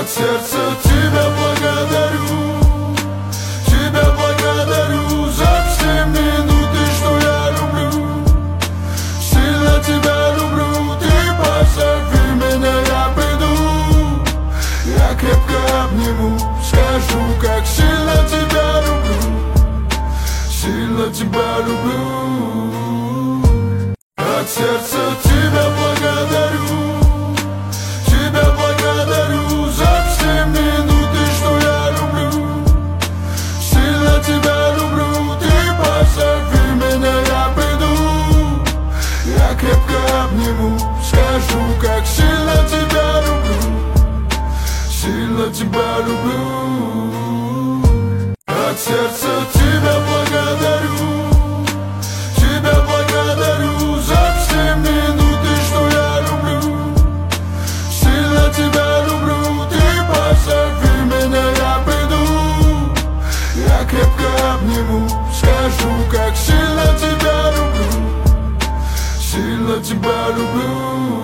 от сердца тебя благодарю. Тебя благодарю за все минуты, что я люблю. Сильно тебя люблю, ты позови меня, я приду. Я крепко обниму, скажу, как сильно тебя люблю. Сильно тебя люблю. От сердца тебя благодарю. Тебя благодарю за все минуты, что я люблю. Сильно тебя люблю, ты позови меня, я приду. Я крепко обниму, скажу, как сильно тебя люблю. Сильно тебя люблю. От сердца тебя благодарю. Тебя благодарю за все минуты, что я люблю. Сильно тебя люблю, ты позови меня, я приду. Я крепко обниму, скажу, как сильно тебя люблю. Сильно тебя люблю.